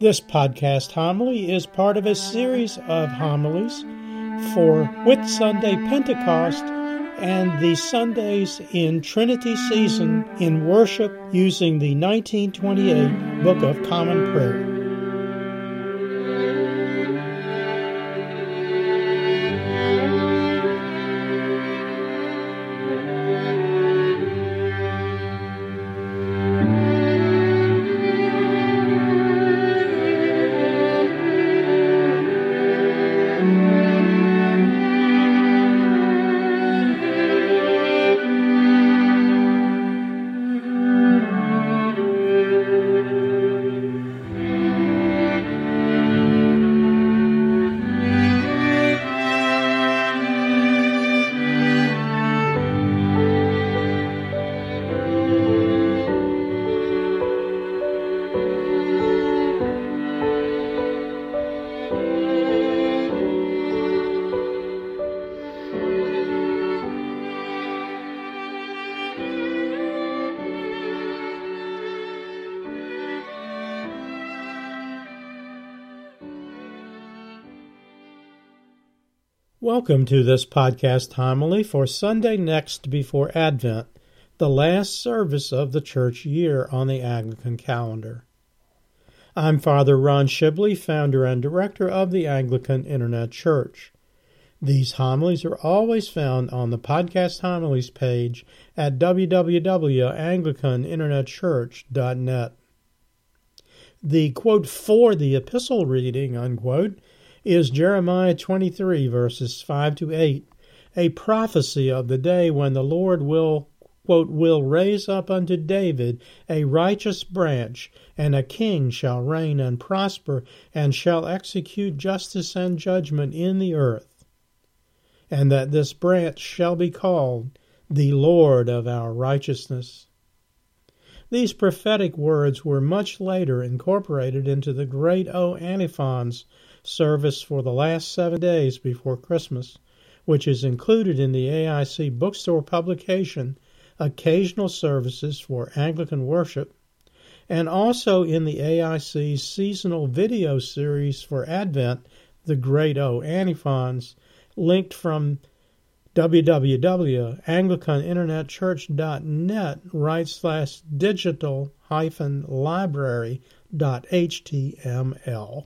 This podcast homily is part of a series of homilies for Whitsunday Pentecost and the Sundays in Trinity season in worship using the 1928 Book of Common Prayer. Welcome to this podcast homily for Sunday next before Advent, the last service of the church year on the Anglican calendar. I'm Father Ron Shibley, founder and director of the Anglican Internet Church. These homilies are always found on the podcast homilies page at www.anglicaninternetchurch.net. The quote for the epistle reading, unquote, is Jeremiah 23, verses 5 to 8, a prophecy of the day when the Lord will, quote, will raise up unto David a righteous branch, and a king shall reign and prosper, and shall execute justice and judgment in the earth. And that this branch shall be called the Lord of our righteousness. These prophetic words were much later incorporated into the great O Antiphons service for the last 7 days before Christmas, which is included in the AIC bookstore publication, Occasional Services for Anglican Worship, and also in the AIC's seasonal video series for Advent, The Great O Antiphons, linked from www.anglicaninternetchurch.net/digital-library.html.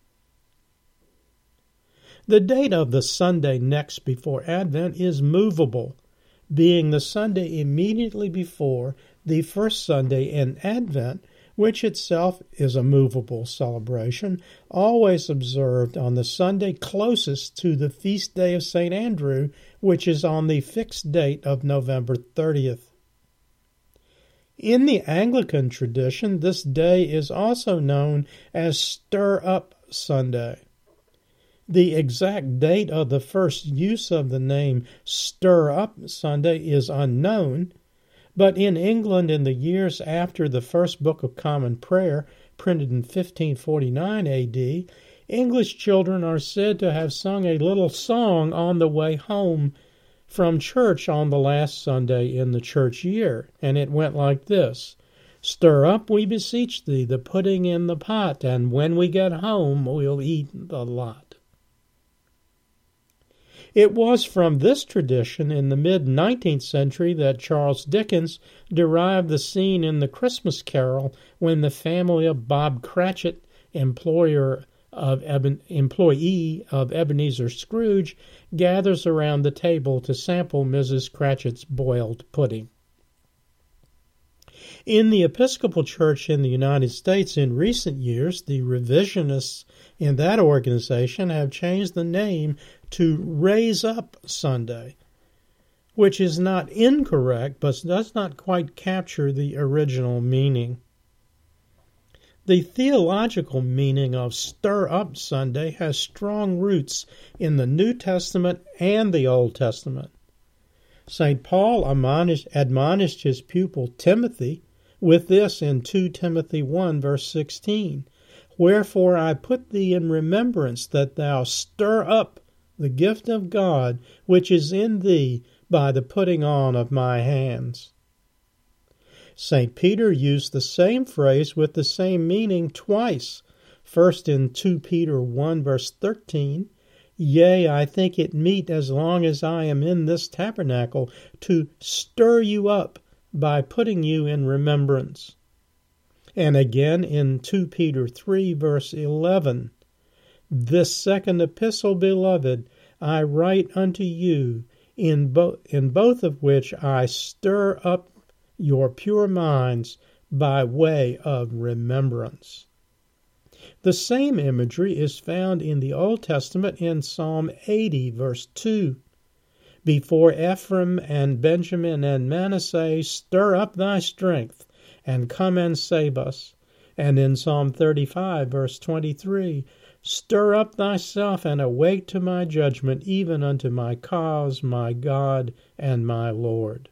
The date of the Sunday next before Advent is movable, being the Sunday immediately before the first Sunday in Advent, which itself is a movable celebration, always observed on the Sunday closest to the feast day of St. Andrew, which is on the fixed date of November 30th. In the Anglican tradition, this day is also known as Stir Up Sunday. The exact date of the first use of the name Stir Up Sunday is unknown, but in England in the years after the first Book of Common Prayer, printed in 1549 A.D., English children are said to have sung a little song on the way home from church on the last Sunday in the church year, and it went like this: "Stir up, we beseech thee, the pudding in the pot, and when we get home we'll eat the lot." It was from this tradition in the mid-19th century that Charles Dickens derived the scene in The Christmas Carol when the family of Bob Cratchit, employee of Ebenezer Scrooge, gathers around the table to sample Mrs. Cratchit's boiled pudding. In the Episcopal Church in the United States in recent years, the revisionists in that organization have changed the name to Raise Up Sunday, which is not incorrect but does not quite capture the original meaning. The theological meaning of Stir Up Sunday has strong roots in the New Testament and the Old Testament. St. Paul admonished his pupil Timothy with this in 2 Timothy 1, verse 16, "Wherefore I put thee in remembrance that thou stir up the gift of God which is in thee by the putting on of my hands." St. Peter used the same phrase with the same meaning twice, First in 2 Peter 1 verse 13, Yea, I think it meet as long as I am in this tabernacle to stir you up by putting you in remembrance. And again in 2 Peter 3 verse 11, This second epistle, beloved, I write unto you, in both of which I stir up your pure minds by way of remembrance. The same imagery is found in the Old Testament in Psalm 80, verse 2. Before Ephraim and Benjamin and Manasseh, stir up thy strength, and come and save us. And in Psalm 35, verse 23, Stir up thyself and awake to my judgment, even unto my cause, my God and my Lord.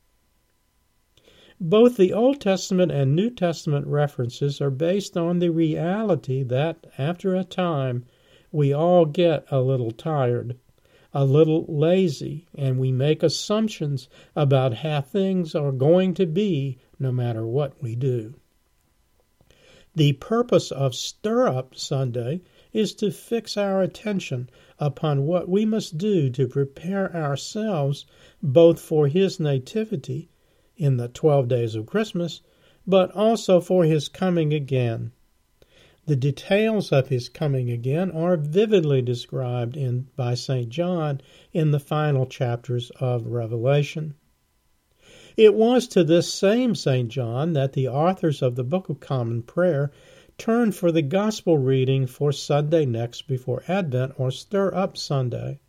Both the Old Testament and New Testament references are based on the reality that, after a time, we all get a little tired, a little lazy, and we make assumptions about how things are going to be no matter what we do. The purpose of Stir Up Sunday is to fix our attention upon what we must do to prepare ourselves both for His nativity in the 12 days of Christmas, but also for His coming again. The details of His coming again are vividly described by St. John in the final chapters of Revelation. It was to this same St. John that the authors of the Book of Common Prayer turned for the Gospel reading for Sunday next before Advent, or Stir Up Sunday.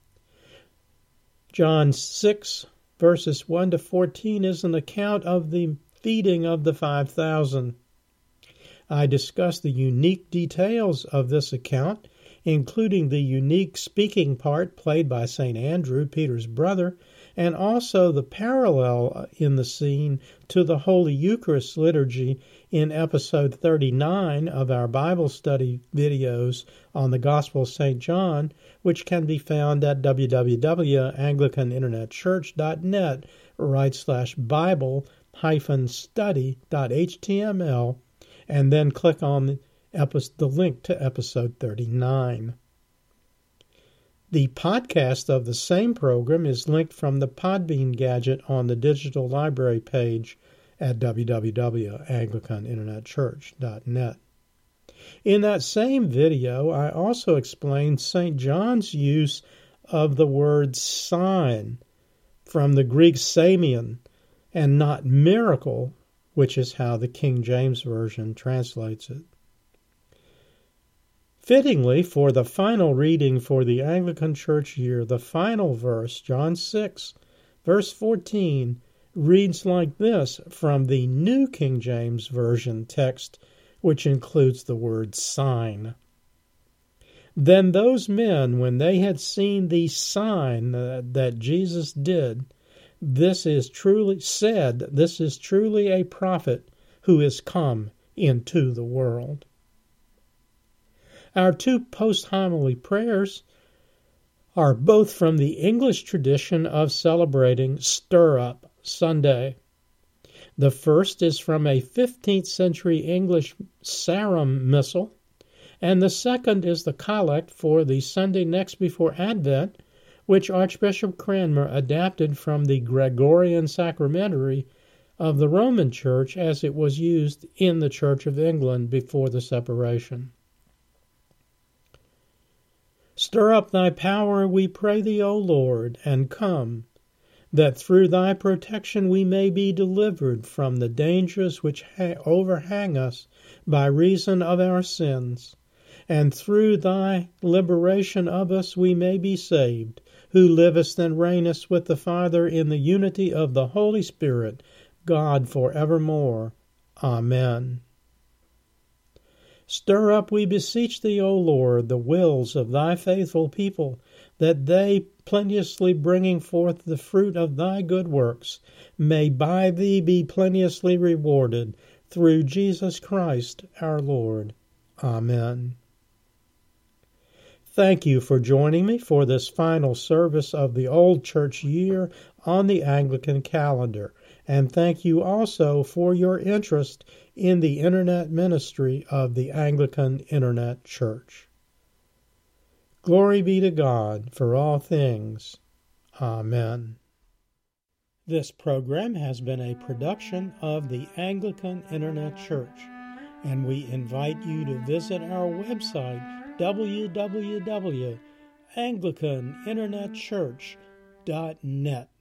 John 6, verses 1 to 14 is an account of the feeding of the 5,000. I discuss the unique details of this account, including the unique speaking part played by St. Andrew, Peter's brother, and also the parallel in the scene to the Holy Eucharist liturgy in episode 39 of our Bible study videos on the Gospel of St. John, which can be found at www.anglicaninternetchurch.net/Bible-study.html, and then click on the link to episode 39. The podcast of the same program is linked from the Podbean gadget on the digital library page at www.anglicaninternetchurch.net. In that same video, I also explained St. John's use of the word sign from the Greek samion and not miracle, which is how the King James Version translates it. Fittingly, for the final reading for the Anglican Church year, the final verse, John 6, verse 14, reads like this from the New King James Version text, which includes the word sign. Then those men, when they had seen the sign that Jesus did, this is truly a prophet who is come into the world. Our two post-homily prayers are both from the English tradition of celebrating Stir Up Sunday. The first is from a 15th century English Sarum Missal, and the second is the collect for the Sunday next before Advent, which Archbishop Cranmer adapted from the Gregorian Sacramentary of the Roman Church as it was used in the Church of England before the separation. Stir up thy power, we pray thee, O Lord, and come, that through thy protection we may be delivered from the dangers which overhang us by reason of our sins, and through thy liberation of us we may be saved, who livest and reignest with the Father in the unity of the Holy Spirit, God for evermore. Amen. Stir up, we beseech thee, O Lord, the wills of thy faithful people, that they, plenteously bringing forth the fruit of thy good works, may by thee be plenteously rewarded, through Jesus Christ our Lord. Amen. Thank you for joining me for this final service of the Old Church year on the Anglican calendar, and thank you also for your interest in the Internet ministry of the Anglican Internet Church. Glory be to God for all things. Amen. This program has been a production of the Anglican Internet Church, and we invite you to visit our website, www.anglicaninternetchurch.net.